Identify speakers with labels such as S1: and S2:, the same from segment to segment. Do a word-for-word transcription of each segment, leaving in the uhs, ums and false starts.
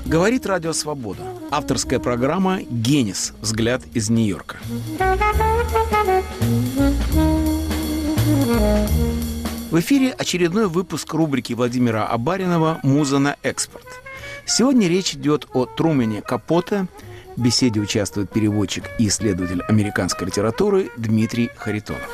S1: Говорит Радио Свобода. Авторская программа «Генис. Взгляд из Нью-Йорка». В эфире очередной выпуск рубрики Владимира Абаринова «Муза на экспорт». Сегодня речь идет о Трумэне Капоте. В беседе участвует переводчик и исследователь американской литературы Дмитрий Харитонов.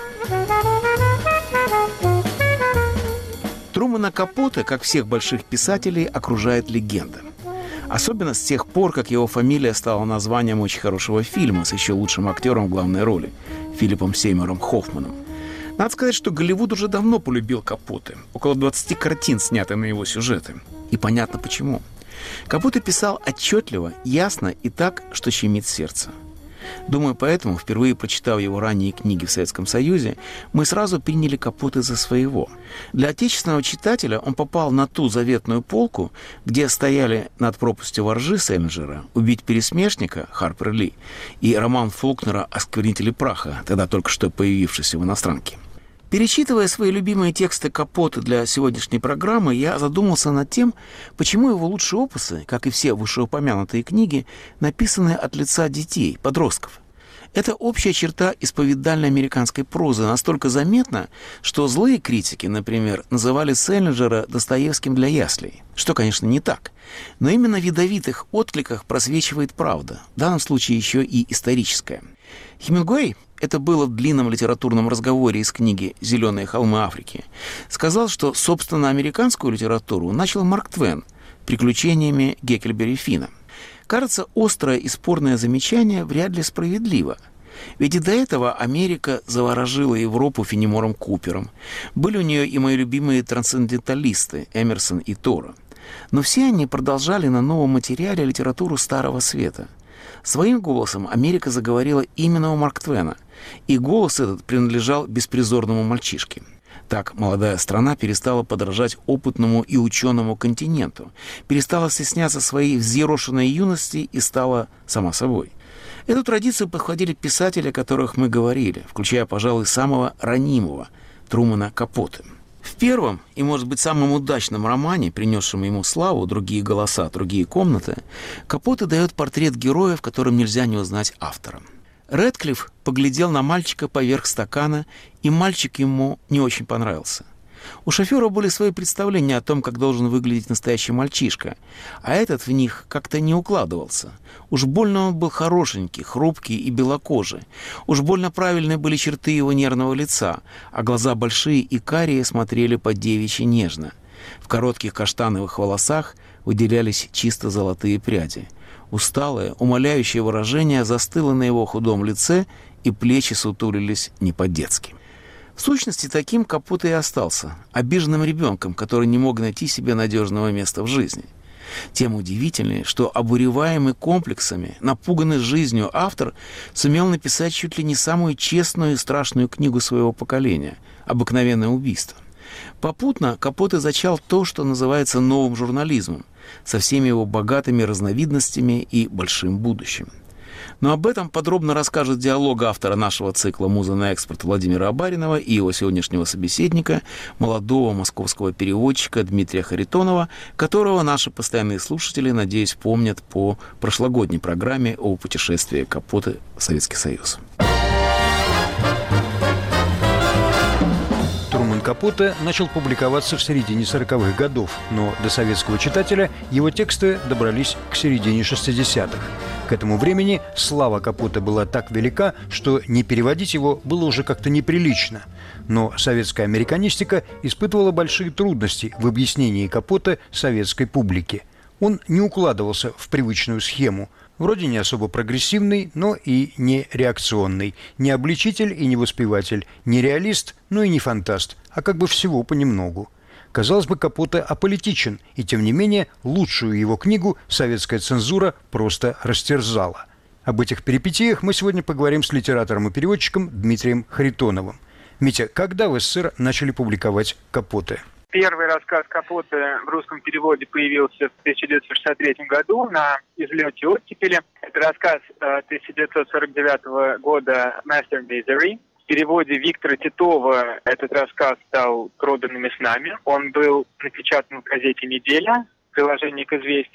S1: Трумэна Капоте, как всех больших писателей, окружает легенда. Особенно с тех пор, как его фамилия стала названием очень хорошего фильма с еще лучшим актером в главной роли – Филиппом Сеймуром Хоффманом. Надо сказать, что Голливуд уже давно полюбил Капоте. Около двадцати картин сняты на его сюжеты. И понятно почему. Капоте писал отчетливо, ясно и так, что щемит сердце. Думаю, поэтому, впервые прочитав его ранние книги в Советском Союзе, мы сразу приняли Капоте за своего. Для отечественного читателя он попал на ту заветную полку, где стояли «Над пропастью воржи» Селлинджера, «Убить пересмешника» Харпер Ли и роман Фолкнера «Осквернители праха», тогда только что появившийся в иностранке. Перечитывая свои любимые тексты Капоте для сегодняшней программы, я задумался над тем, почему его лучшие опусы, как и все вышеупомянутые книги, написаны от лица детей, подростков. Это общая черта исповедальной американской прозы настолько заметна, что злые критики, например, называли Селлинджера Достоевским для яслей, что, конечно, не так. Но именно в ядовитых откликах просвечивает правда, в данном случае еще и историческая. Хемингуэй, это было в длинном литературном разговоре из книги «Зеленые холмы Африки», сказал, что, собственно, американскую литературу начал Марк Твен приключениями Гекльберри Финна. Кажется, острое и спорное замечание вряд ли справедливо. Ведь и до этого Америка заворожила Европу Фенемором Купером. Были у нее и мои любимые трансценденталисты Эмерсон и Торо. Но все они продолжали на новом материале литературу Старого Света. Своим голосом Америка заговорила именно у Марк Твена, и голос этот принадлежал беспризорному мальчишке. Так молодая страна перестала подражать опытному и ученому континенту, перестала стесняться своей взъерошенной юности и стала сама собой. Эту традицию подхватили писатели, о которых мы говорили, включая, пожалуй, самого ранимого – Трумэна Капоте. В первом и, может быть, самом удачном романе, принесшем ему славу «Другие голоса, другие комнаты», Капоте дает портрет героя, в котором нельзя не узнать автора. Рэдклифф поглядел на мальчика поверх стакана, и мальчик ему не очень понравился. У шофера были свои представления о том, как должен выглядеть настоящий мальчишка, а этот в них как-то не укладывался. Уж больно он был хорошенький, хрупкий и белокожий. Уж больно правильные были черты его нервного лица, а глаза большие и карие смотрели по-девичьи нежно. В коротких каштановых волосах выделялись чисто золотые пряди. Усталое, умоляющее выражение застыло на его худом лице, и плечи сутулились не по-детски. В сущности, таким Капоте и остался, обиженным ребенком, который не мог найти себе надежного места в жизни. Тем удивительнее, что обуреваемый комплексами, напуганный жизнью автор сумел написать чуть ли не самую честную и страшную книгу своего поколения «Обыкновенное убийство». Попутно Капоте зачал то, что называется новым журнализмом, со всеми его богатыми разновидностями и большим будущим. Но об этом подробно расскажет диалог автора нашего цикла «Муза на экспорт» Владимира Абаринова и его сегодняшнего собеседника, молодого московского переводчика Дмитрия Харитонова, которого наши постоянные слушатели, надеюсь, помнят по прошлогодней программе о путешествии Капоте в Советский Союз.
S2: Трумэн Капоте начал публиковаться в середине сороковых годов, но до советского читателя его тексты добрались к середине шестидесятых. К этому времени слава Капоте была так велика, что не переводить его было уже как-то неприлично. Но советская американистика испытывала большие трудности в объяснении Капоте советской публике. Он не укладывался в привычную схему. Вроде не особо прогрессивный, но и не реакционный. Не обличитель и не воспеватель. Не реалист, но и не фантаст. А как бы всего понемногу. Казалось бы, Капоте аполитичен, и тем не менее лучшую его книгу советская цензура просто растерзала. Об этих перипетиях мы сегодня поговорим с литератором и переводчиком Дмитрием Харитоновым. Митя, когда в СССР начали публиковать Капоте?
S3: Первый рассказ Капоте в русском переводе появился в тысяча девятьсот шестьдесят третьем году на «Излете оттепели». Это рассказ тысяча девятьсот сорок девятого года «Master Misery». В переводе Виктора Титова этот рассказ стал «Проданными снами». Он был напечатан в газете «Неделя», в приложении к «Известиям».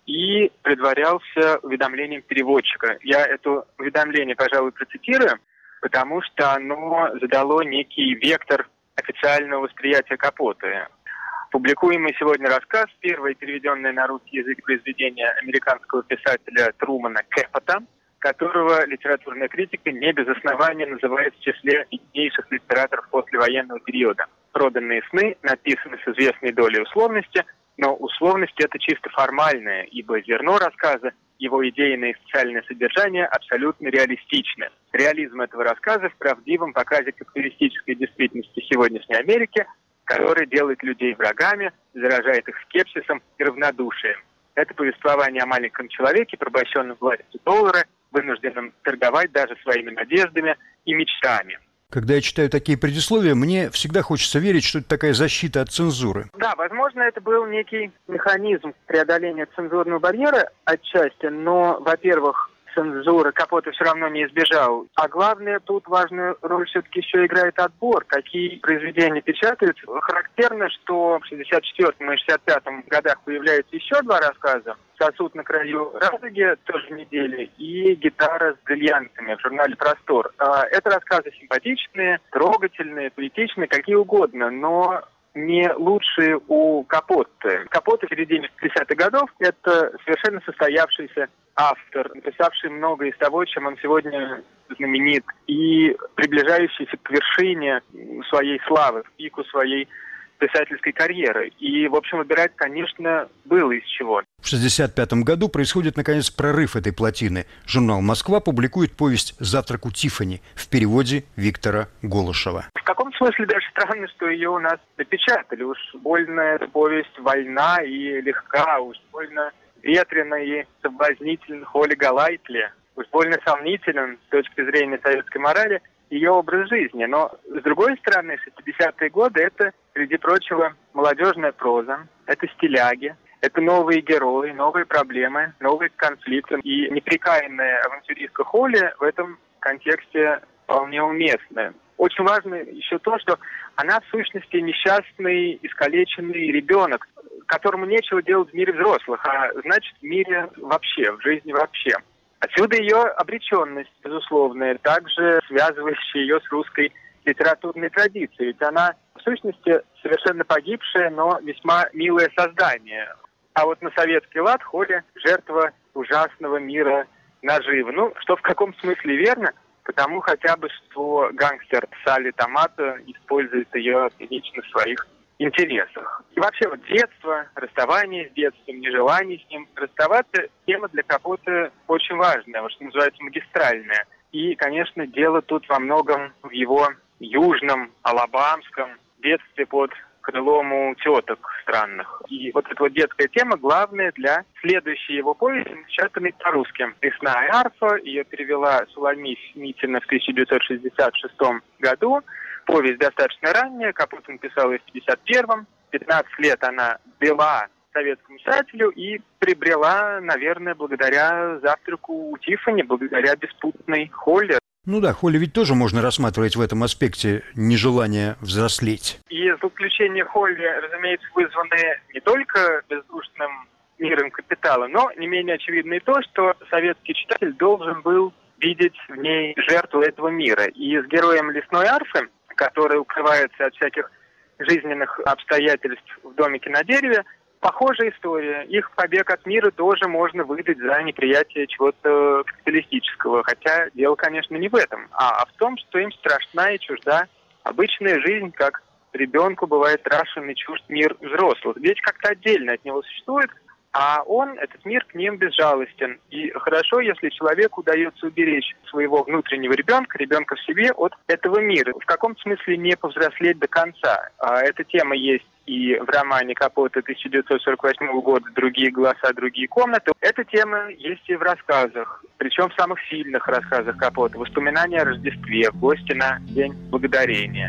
S3: и предварялся уведомлением переводчика. Я это уведомление, пожалуй, процитирую, потому что оно задало некий вектор официального восприятия Капоте. Публикуемый сегодня рассказ, первое переведенное на русский язык произведение американского писателя Трумана Кэпота, которого литературная критика не без основания называет в числе виднейших литераторов послевоенного периода. «Проданные сны» написаны с известной долей условности, но условность это чисто формальная, ибо зерно рассказа, его идейное и социальное содержание абсолютно реалистичны. Реализм этого рассказа в правдивом показе капиталистической действительности сегодняшней Америки, который делает людей врагами, заражает их скепсисом и равнодушием. Это повествование о маленьком человеке, порабощенном властью доллара, вынужденном торговать даже своими надеждами и мечтами.
S2: Когда я читаю такие предисловия, мне всегда хочется верить, что это такая защита от цензуры.
S3: Да, возможно, это был некий механизм преодоления цензурного барьера отчасти, но, во-первых, цензуры Капоте все равно не избежал. А главное, тут важную роль все-таки еще играет отбор, какие произведения печатаются. Характерно, что в шестьдесят четвёртом и шестьдесят пятом годах появляются еще два рассказа. «Сосуд на краю радуги» тоже недели и «Гитара с бриллиантами» в журнале «Простор». Это рассказы симпатичные, трогательные, поэтичные, какие угодно, но не лучшие у Капоте. Капоте в середине пятидесятых годов – это совершенно состоявшийся автор, написавший много из того, чем он сегодня знаменит, и приближающийся к вершине своей славы, к пику своей писательской карьеры. И, в общем, выбирать, конечно, было из чего.
S2: В шестьдесят пятом году происходит, наконец, прорыв этой плотины. Журнал «Москва» публикует повесть «Завтрак у Тиффани» в переводе Виктора Голышева.
S3: В каком смысле даже странно, что ее у нас напечатали. Уж больно эта повесть вольна и легка, уж больно ветрена и соблазнительна Холли Голайтли, уж больно сомнителен с точки зрения советской морали ее образ жизни. Но, с другой стороны, шестидесятые годы – это, среди прочего, молодежная проза, это стиляги, это новые герои, новые проблемы, новые конфликты. И непрекаянная авантюристка Холли в этом контексте вполне уместна. Очень важно еще то, что она, в сущности, несчастный, искалеченный ребенок, которому нечего делать в мире взрослых, а значит, в мире вообще, в жизни вообще. Отсюда ее обреченность, безусловная, также связывающая ее с русской литературной традицией. Ведь она, в сущности, совершенно погибшая, но весьма милое создание. А вот на советский лад Холли – жертва ужасного мира наживы. Ну, что в каком смысле верно, потому хотя бы, что гангстер Салли Томато использует ее лично в своих интересах. И вообще вот детство, расставание с детством, нежелание с ним расставаться – тема для Капоте очень важная, вот что называется магистральная. И, конечно, дело тут во многом в его южном, алабамском детстве под крылом у теток странных. И вот эта вот детская тема главная для следующей его повести, напечатанной по-русски. «Лесная арфа», ее перевела Суламифь Митина в тысяча девятьсот шестьдесят шестом году. Повесть достаточно ранняя, Капоте написал ее в пятьдесят первом. пятнадцать лет она вела советскому писателю и приобрела, наверное, благодаря «Завтраку у Тиффани», благодаря беспутной Холли.
S2: Ну да, Холли ведь тоже можно рассматривать в этом аспекте нежелания взрослеть.
S3: И заключения Холли, разумеется, вызваны не только бездушным миром капитала, но не менее очевидно и то, что советский читатель должен был видеть в ней жертву этого мира. И с героем «Лесной арфы», который укрывается от всяких жизненных обстоятельств в домике на дереве, похожая история. Их побег от мира тоже можно выдать за неприятие чего-то капиталистического. Хотя дело, конечно, не в этом, а в том, что им страшна и чужда обычная жизнь, как ребенку бывает страшен и чужд мир взрослых. Ведь как-то отдельно от него существует, а он, этот мир, к ним безжалостен. И хорошо, если человеку удается уберечь своего внутреннего ребенка, ребенка в себе, от этого мира. В каком смысле не повзрослеть до конца. А эта тема есть и в романе Капоте тысяча девятьсот сорок восьмого года «Другие голоса, другие комнаты». Эта тема есть и в рассказах, причем в самых сильных рассказах Капоте. «Воспоминания о Рождестве», «Гости на День Благодарения».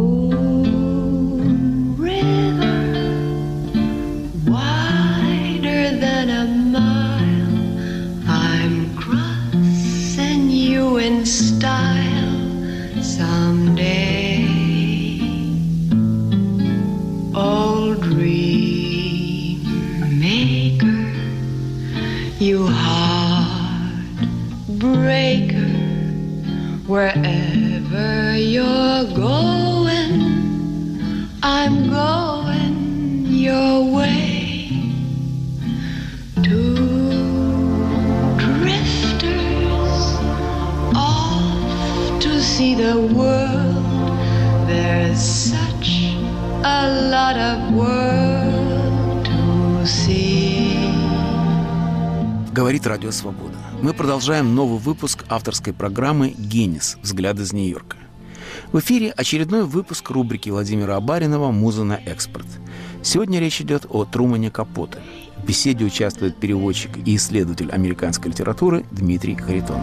S4: Than a mile, I'm crossing you in style someday. Old dream maker, There's such a lot of world to see.
S1: Говорит Радио Свобода. Мы продолжаем новый выпуск авторской программы «Генис. Взгляд из Нью-Йорка». В эфире очередной выпуск рубрики Владимира Абаринова «Муза на экспорт». Сегодня речь идет о Трумане Капоте. В беседе участвует переводчик и исследователь американской литературы Дмитрий Харитонов.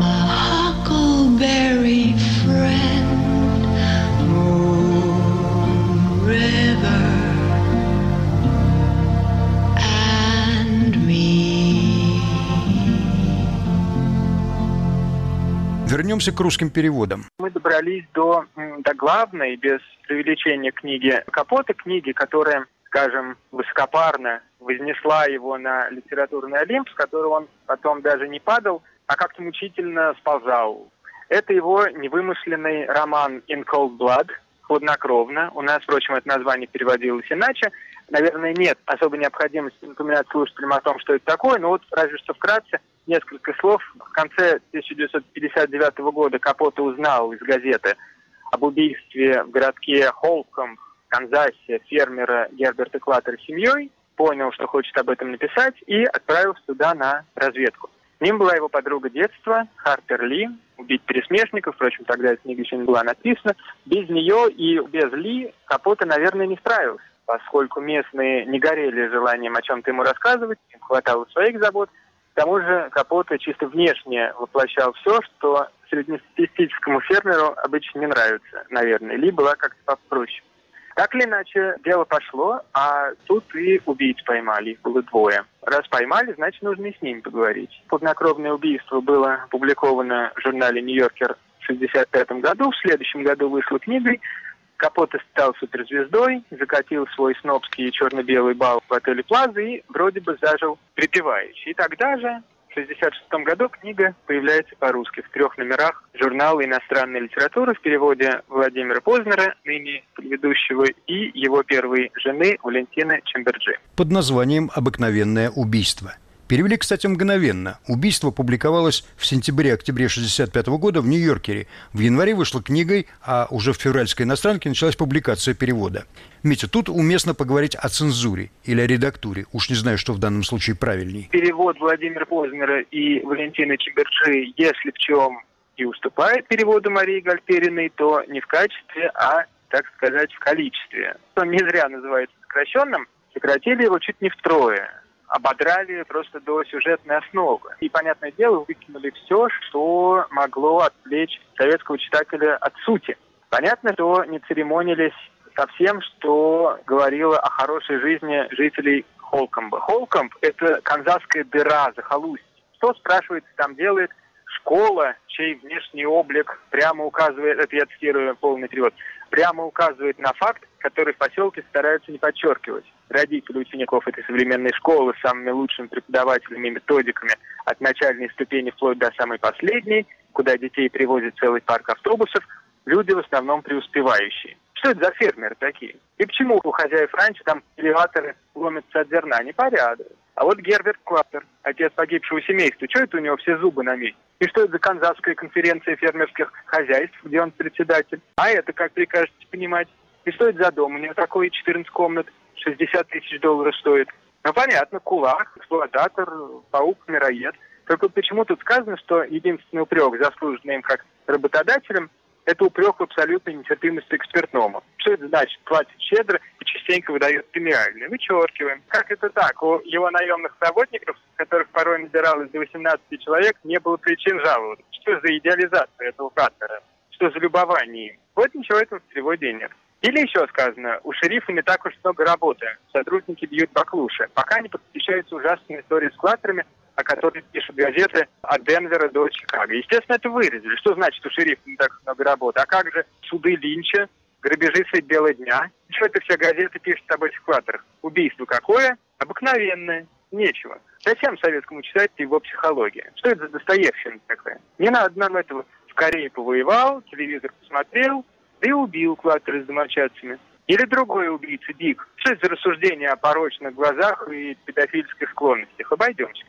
S2: Вернемся к русским переводам.
S3: Мы добрались до, до главной, без преувеличения, книги Капоте, книги, которая, скажем, высокопарно вознесла его на литературный Олимп, с которого он потом даже не падал, а как-то мучительно сползал. Это его невымышленный роман «In Cold Blood», «Хладнокровно». У нас, впрочем, это название переводилось иначе. Наверное, нет особой необходимости напоминать слушателям о том, что это такое, но вот разве что вкратце несколько слов. В конце тысяча девятьсот пятьдесят девятого года Капоте узнал из газеты об убийстве в городке Холкомб, в Канзасе, фермера Герберта Клаттера с семьей, понял, что хочет об этом написать, и отправился туда на разведку. С ним была его подруга детства Хартер Ли, «Убить пересмешников», впрочем, тогда эта книга еще не была написана. Без нее и без Ли Капоте, наверное, не справился, поскольку местные не горели желанием о чем-то ему рассказывать, им хватало своих забот. К тому же Капоте чисто внешне воплощал все, что среднестатистическому фермеру обычно не нравится, наверное. Ли была как-то попроще. Так или иначе, дело пошло, а тут и убийц поймали, их было двое. Раз поймали, значит, нужно и с ними поговорить. «Хладнокровное убийство» было опубликовано в журнале «Нью-Йоркер» в шестьдесят пятом году, в следующем году вышло книгой. Капоте стал суперзвездой, закатил свой снобский черно-белый бал в отеле «Плаза» и вроде бы зажил припеваючи. И тогда же, в шестьдесят шестом году, книга появляется по-русски в трех номерах журнала «Иностранная литература» в переводе Владимира Познера, ныне ведущего, и его первой жены Валентины Чемберджи.
S2: Под названием «Обыкновенное убийство». Перевели, кстати, мгновенно. Убийство публиковалось в сентябре-октябре шестьдесят пятого года в Нью-Йоркере. В январе вышла книгой, а уже в февральской иностранке началась публикация перевода. Митя, тут уместно поговорить о цензуре или о редактуре. Уж не знаю, что в данном случае правильней.
S3: Перевод Владимира Познера и Валентины Чемберджи, если в чем и уступает переводу Марии Гальпериной, то не в качестве, а, так сказать, в количестве. Он не зря называется сокращенным. Сократили его чуть не втрое. Ободрали просто до сюжетной основы. И, понятное дело, выкинули все, что могло отвлечь советского читателя от сути. Понятно, что не церемонились со всем, что говорило о хорошей жизни жителей Холкомба. Холкомб – это канзасская дыра, захолустье. Что, спрашивается, там делает школа, чей внешний облик прямо указывает, это я цитирую полный перевод, прямо указывает на факт, который в поселке стараются не подчеркивать. Родители учеников этой современной школы с самыми лучшими преподавателями и методиками от начальной ступени вплоть до самой последней, куда детей привозят целый парк автобусов, люди в основном преуспевающие. Что это за фермеры такие? И почему у хозяев раньше там элеваторы ломятся от зерна? Непорядок. А вот Герберт Клаттер, отец погибшего семейства, что это у него все зубы на месте? И что это за канзасская конференция фермерских хозяйств, где он председатель? А это, как прикажете понимать? И что это за дом? У него такой четырнадцать комнат, шестьдесят тысяч долларов стоит. Ну, понятно, кулак, эксплуататор, паук-мироед. Только почему тут сказано, что единственный упрек, заслуженный им как работодателем, это упрек в абсолютной нетерпимости к спиртному. Что это значит? Платит щедро и частенько выдает премиальные. Вычеркиваем. Как это так? У его наемных работников, которых порой набиралось до восемнадцати человек, не было причин жаловаться. Что за идеализация этого Клаттера? Что за любование им? Вот ничего этого в переводе нет. Или еще сказано, у шерифа не так уж много работы. Сотрудники бьют баклуши. Пока не подключаются ужасные истории с Клаттерами, о которых пишут газеты от Денвера до Чикаго. Естественно, это вырезали. Что значит у шерифа не так много работы? А как же суды Линча, грабежи средь бела дня? Что это все газеты пишут об этих Клаттерах? Убийство какое? Обыкновенное. Нечего. Зачем советскому читателю его психология? Что это за Достоевщина такая? Не надо нам этого. В Корее повоевал, телевизор посмотрел, да и убил Клаттера с домочадцами. Или другой убийца, Дик. Что это за рассуждение о порочных глазах и педофильских склонностях? Обойдемся.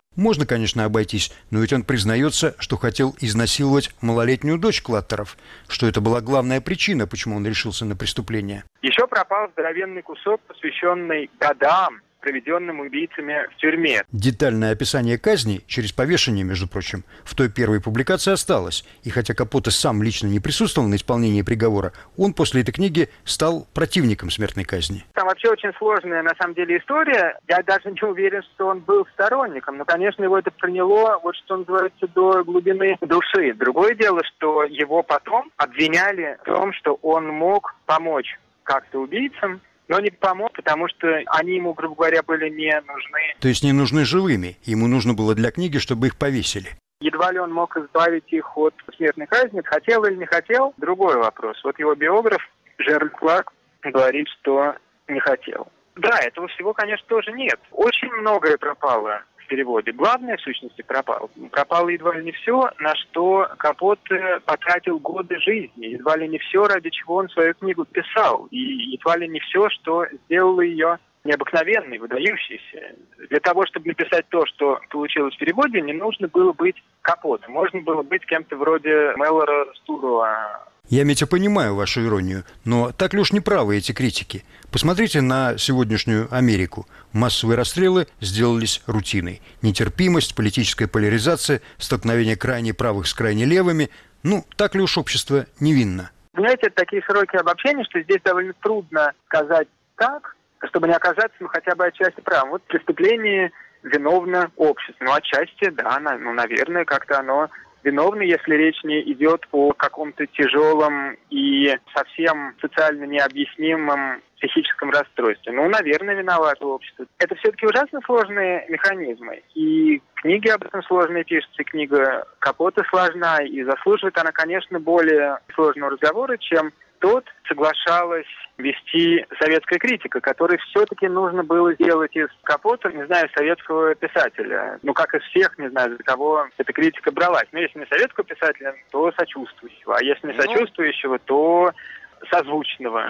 S2: Можно, конечно, обойтись, но ведь он признается, что хотел изнасиловать малолетнюю дочь Клаттеров, что это была главная причина, почему он решился на преступление.
S3: Еще пропал здоровенный кусок, посвященный годам, проведенным убийцами в тюрьме.
S2: Детальное описание казни, через повешение, между прочим, в той первой публикации осталось. И хотя Капоте сам лично не присутствовал на исполнении приговора, он после этой книги стал противником смертной казни.
S3: Там вообще очень сложная, на самом деле, история. Я даже не уверен, что он был сторонником. Но, конечно, его это приняло, вот что называется, до глубины души. Другое дело, что его потом обвиняли в том, что он мог помочь как-то убийцам, но не помог, потому что они ему, грубо говоря, были не нужны.
S2: То есть не нужны живыми. Ему нужно было для книги, чтобы их повесили.
S3: Едва ли он мог избавить их от смертной казни. Хотел или не хотел, другой вопрос. Вот его биограф Джеральд Кларк говорит, что не хотел. Да, этого всего, конечно, тоже нет. Очень многое пропало в переводе. Главное, в сущности, пропало. Пропало едва ли не все, на что Капоте потратил годы жизни. Едва ли не все, ради чего он свою книгу писал. И едва ли не все, что сделало ее необыкновенной, выдающейся. Для того, чтобы написать то, что получилось в переводе, не нужно было быть Капоте. Можно было быть кем-то вроде Мэлора Стуруа.
S2: Я, Митя, понимаю вашу иронию, но так ли уж неправы эти критики? Посмотрите на сегодняшнюю Америку. Массовые расстрелы сделались рутиной. Нетерпимость, политическая поляризация, столкновение крайне правых с крайне левыми. Ну, так ли уж общество невинно?
S3: Понимаете, это такие широкие обобщения, что здесь довольно трудно сказать так, чтобы не оказаться, ну, хотя бы отчасти правым. Вот преступление виновно общество. Ну, отчасти, да, ну, наверное, как-то оно виновны, если речь не идет о каком-то тяжелом и совсем социально необъяснимом психическом расстройстве. Ну, наверное, виновато общество. Это все-таки ужасно сложные механизмы. И книги об этом сложные пишутся, и книга Капоте сложна, и заслуживает она, конечно, более сложного разговора, чем тот соглашалась вести советская критика, которой все-таки нужно было сделать из Капоте, не знаю, советского писателя. Ну, как из всех, не знаю, за кого эта критика бралась. Но если не советского писателя, то сочувствующего. А если не сочувствующего, то созвучного.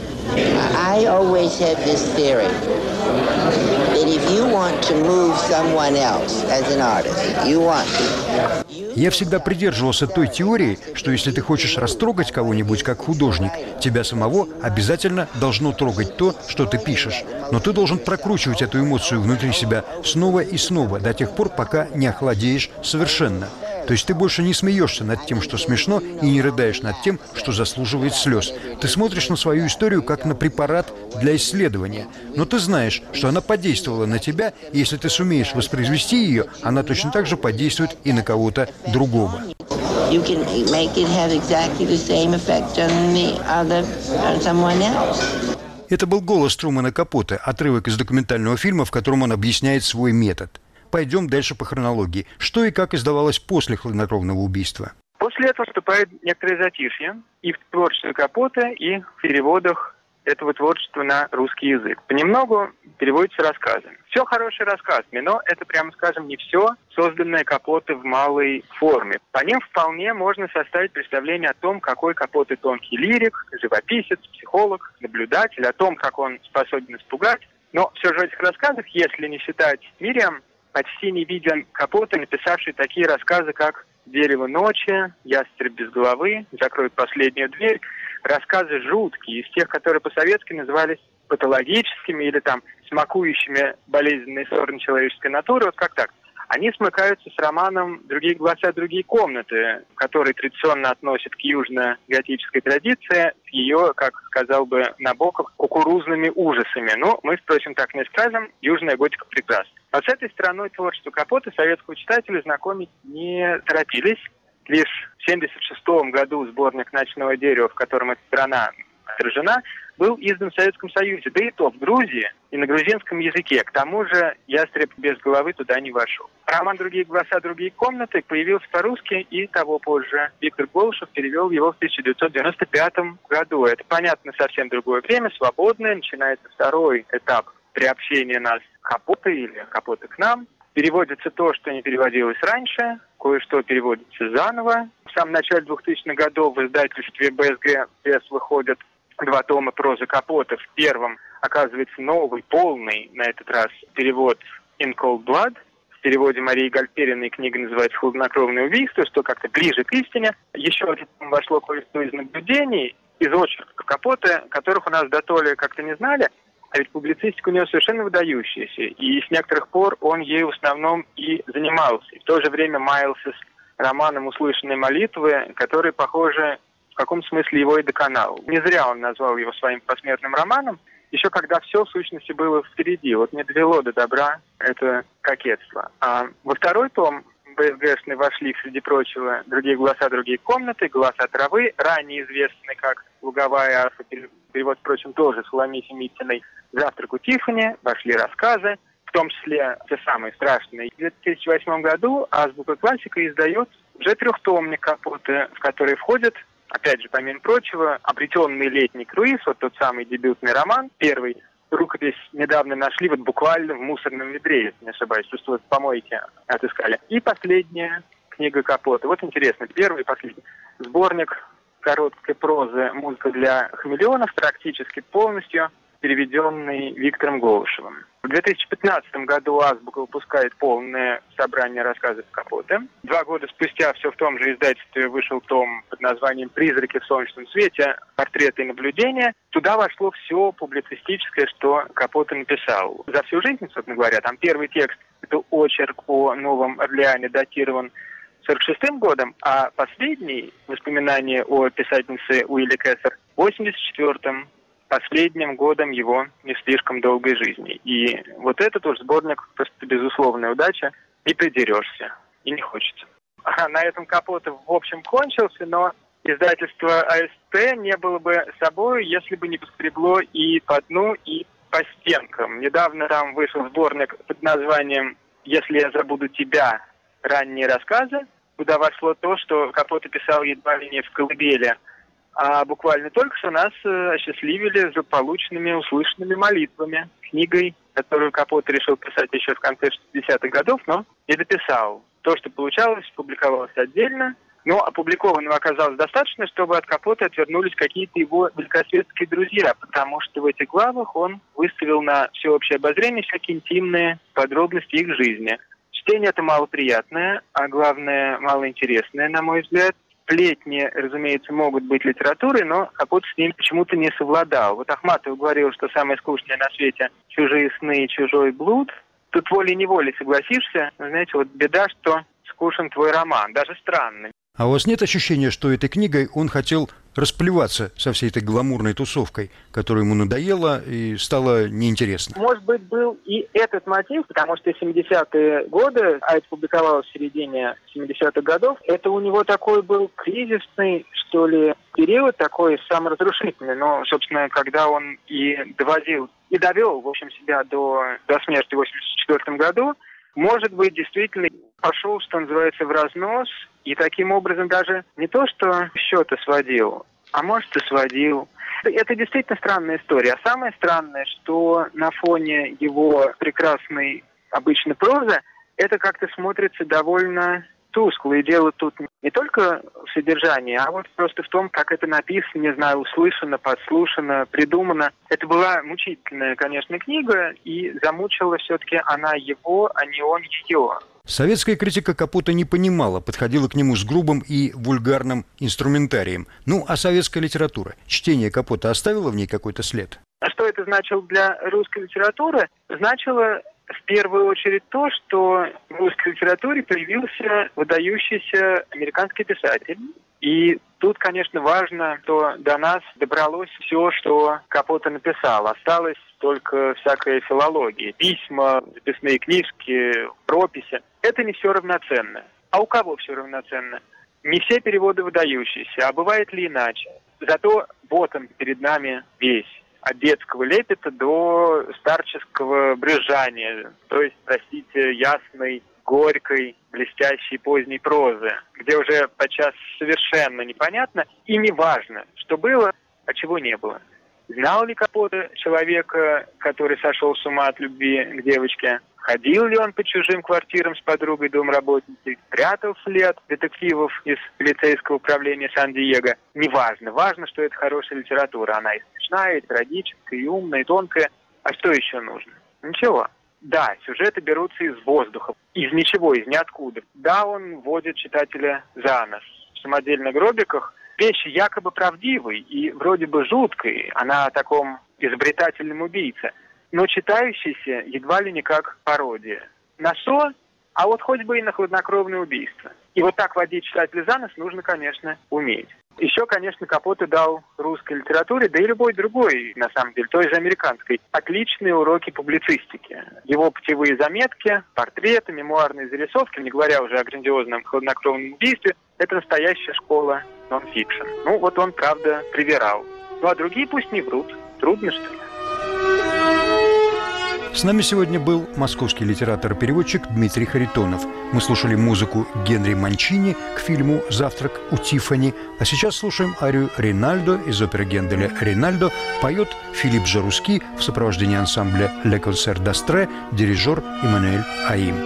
S5: I always had this theory that if you want to move someone else as an artist, you want to.
S2: Я всегда придерживался той теории, что если ты хочешь растрогать кого-нибудь как художник, тебя самого обязательно должно трогать то, что ты пишешь. Но ты должен прокручивать эту эмоцию внутри себя снова и снова, до тех пор, пока не охладеешь совершенно. То есть ты больше не смеешься над тем, что смешно, и не рыдаешь над тем, что заслуживает слез. Ты смотришь на свою историю как на препарат для исследования. Но ты знаешь, что она подействовала на тебя, и если ты сумеешь воспроизвести ее, она точно так же подействует и на кого-то другого.
S5: You can make it have exactly the same effect on the other, on someone else.
S2: Это был голос Трумана Капоте, отрывок из документального фильма, в котором он объясняет свой метод. Пойдем дальше по хронологии. Что и как издавалось после хладнокровного убийства?
S3: После этого вступает некоторое затишье и в творчестве Капоте, и в переводах этого творчества на русский язык. Понемногу переводятся рассказы. Все хорошие рассказами, но это, прямо скажем, не все, созданное Капоте в малой форме. По ним вполне можно составить представление о том, какой Капоте тонкий лирик, живописец, психолог, наблюдатель, о том, как он способен испугать. Но все же в этих рассказах, если не считать Мириам, почти не виден Капоте, написавший такие рассказы, как «Дерево ночи», «Ястреб без головы», «Закроют последнюю дверь». Рассказы жуткие, из тех, которые по-советски назывались патологическими или там смакующими болезненные стороны человеческой натуры. Вот как так? Они смыкаются с романом «Другие голоса, другие комнаты», который традиционно относят к южно-готической традиции, с ее, как сказал бы Набоков, кукурузными ужасами. Но мы, впрочем, так не скажем, южная готика прекрасна. А с этой стороной творчества Капоте советского читателя знакомить не торопились. Лишь в семьдесят шестом году сборник «Ночного дерева», в котором эта страна отражена, был издан в Советском Союзе, да и то в Грузии и на грузинском языке. К тому же «Ястреб без головы» туда не вошел. Роман «Другие голоса, другие комнаты» появился по-русски, и того позже Виктор Голышев перевел его в тысяча девятьсот девяносто пятом году. Это, понятно, совсем другое время, свободное. Начинается второй этап приобщения нас к Капоте или Капоте к нам. Переводится то, что не переводилось раньше, кое-что переводится заново. В самом начале двухтысячных годов в издательстве бэ эс гэ пресс выходят два тома прозы Капоте. В первом оказывается новый, полный, на этот раз, перевод «In Cold Blood». В переводе Марии Гальпериной книга называется «Хладнокровное убийство», что как-то ближе к истине. Еще один вошло кое-что из наблюдений, из очерков Капоте, которых у нас до то ли как-то не знали, а ведь публицистика у него совершенно выдающаяся, и с некоторых пор он ей в основном и занимался. И в то же время маялся с романом «Услышанные молитвы», который, похоже, в каком смысле его и доконал. Не зря он назвал его своим посмертным романом, еще когда все в сущности было впереди. Вот не довело до добра это кокетство. А во второй том БСГшный вошли, среди прочего, «Другие голоса, другие комнаты», «Голоса травы», ранее известный как «Луговая арфа», перевод, впрочем, тоже Соломихи Митиной, «Завтрак у Тиффани», вошли рассказы, в том числе те самые страшные. В две тысячи восьмом году «Азбука классика» издает уже трехтомник Капоте, в который входит, опять же, помимо прочего, «Обретенный летний круиз», вот тот самый дебютный роман, первый. Рукопись недавно нашли вот буквально в мусорном ведре, если не ошибаюсь, что в помойке отыскали. И последняя книга Капоте. Вот интересно, первый и последний. Сборник короткой прозы «Музыка для хамелеонов», практически полностью переведенный Виктором Голышевым. В две тысячи пятнадцатом году «Азбука» выпускает полное собрание рассказов Капоте. Два года спустя все в том же издательстве вышел том под названием «Призраки в солнечном свете. Портреты и наблюдения». Туда вошло все публицистическое, что Капоте написал. За всю жизнь, собственно говоря, там первый текст – это очерк о Новом Орлеане, датирован сорок шестым годом, а последний, воспоминание о писательнице Уилли Кессер, восемьдесят четвёртым, последним годом его не слишком долгой жизни. И вот этот уж сборник просто безусловная удача, не придерешься, и не хочется. А на этом Капоте, в общем, кончился, но издательство АСТ не было бы собой, если бы не поскребло и по дну, и по стенкам. Недавно там вышел сборник под названием «Если я забуду тебя. Ранние рассказы», куда вошло то, что Капоте писал едва ли не в колыбели, а буквально только что нас осчастливили злополучными услышанными молитвами, книгой, которую Капоте решил писать еще в конце шестидесятых годов, но не дописал. То, что получалось, публиковалось отдельно, но опубликованного оказалось достаточно, чтобы от Капоте отвернулись какие-то его великосветские друзья, потому что в этих главах он выставил на всеобщее обозрение всякие интимные подробности их жизни. Чтение это малоприятное, а главное малоинтересное, на мой взгляд. Сплетни, разумеется, могут быть литературой, но Капоте с ним почему-то не совладал. Вот Ахматова говорил, что самое скучное на свете – чужие сны и чужой блуд. Тут волей-неволей согласишься. Знаете, вот беда, что скучен твой роман, даже странный.
S2: А у вас нет ощущения, что этой книгой он хотел расплеваться со всей этой гламурной тусовкой, которая ему надоела и стало неинтересно?
S3: Может быть, был и этот мотив, потому что семидесятые годы, а это публиковалось в середине семидесятых годов, это у него такой был кризисный, что ли, период такой саморазрушительный. Но, собственно, когда он и доводил, и довел, в общем, себя до, до смерти в восемьдесят четвёртом году, может быть, действительно пошел, что называется, в разнос, и таким образом даже не то, что счеты сводил, а может и сводил. Это действительно странная история. А самое странное, что на фоне его прекрасной обычной прозы это как-то смотрится довольно тускло. И дело тут не только в содержании, а вот просто в том, как это написано, не знаю, услышано, подслушано, придумано. Это была мучительная, конечно, книга, и замучила все-таки она его, а не он ее.
S2: Советская критика Капоте не понимала, подходила к нему с грубым и вульгарным инструментарием. Ну, а советская литература? Чтение Капоте оставило в ней какой-то след?
S3: А что это значило для русской литературы? Значило в первую очередь то, что в русской литературе появился выдающийся американский писатель. И тут, конечно, важно, что до нас добралось все, что Капоте написал. Осталось только всякая филология. Письма, записные книжки, прописи. Это не все равноценно. А у кого все равноценно? Не все переводы выдающиеся, а бывает ли иначе? Зато вот он перед нами весь. От детского лепета до старческого брюзжания, то есть, простите, ясной, горькой, блестящей поздней прозы, где уже подчас совершенно непонятно и неважно, что было, а чего не было. Знал ли Капоте человека, который сошел с ума от любви к девочке? Ходил ли он по чужим квартирам с подругой-домработницей? Прятался ли от детективов из полицейского управления Сан-Диего? Неважно. Важно, что это хорошая литература. Она и смешная, и трагическая, и умная, и тонкая. А что еще нужно? Ничего. Да, сюжеты берутся из воздуха, из ничего, из ниоткуда. Да, он вводит читателя за нос. В «Самодельных гробиках» вещи якобы правдивой и вроде бы жуткой, она о таком изобретательном убийце, но читающийся едва ли не как пародия. На что? А вот хоть бы и на хладнокровное убийство. И вот так водить читателя за нос нужно, конечно, уметь. Еще, конечно, Капоте дал русской литературе, да и любой другой, на самом деле, той же американской, отличные уроки публицистики. Его путевые заметки, портреты, мемуарные зарисовки, не говоря уже о грандиозном хладнокровном убийстве, это настоящая школа нон-фикшн. Ну, вот он, правда, привирал. Ну, а другие пусть не врут. Трудно, что ли?
S2: С нами сегодня был московский литератор-переводчик Дмитрий Харитонов. Мы слушали музыку Генри Манчини к фильму «Завтрак у Тиффани». А сейчас слушаем арию «Ринальдо» из оперы Генделя «Ринальдо». Поет Филипп Жаруски в сопровождении ансамбля «Le Concert d'Astre», дирижер Эммануэль Аим.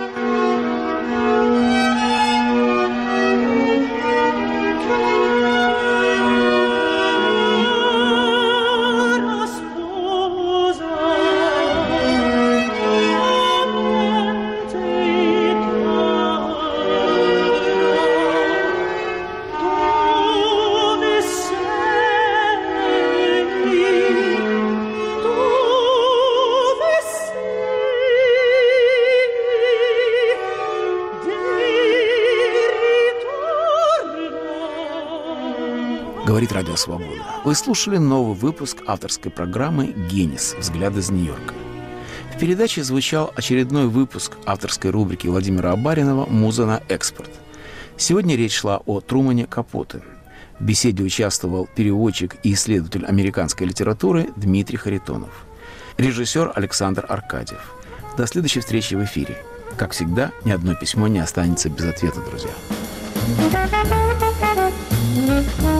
S1: Говорит Радио Свобода. Вы слушали новый выпуск авторской программы «Генис. Взгляд из Нью-Йорка». В передаче звучал очередной выпуск авторской рубрики Владимира Абаринова «Муза на экспорт». Сегодня речь шла о Трумане Капоте. В беседе участвовал переводчик и исследователь американской литературы Дмитрий Харитонов. Режиссер Александр Аркадьев. До следующей встречи в эфире. Как всегда, ни одно письмо не останется без ответа, друзья.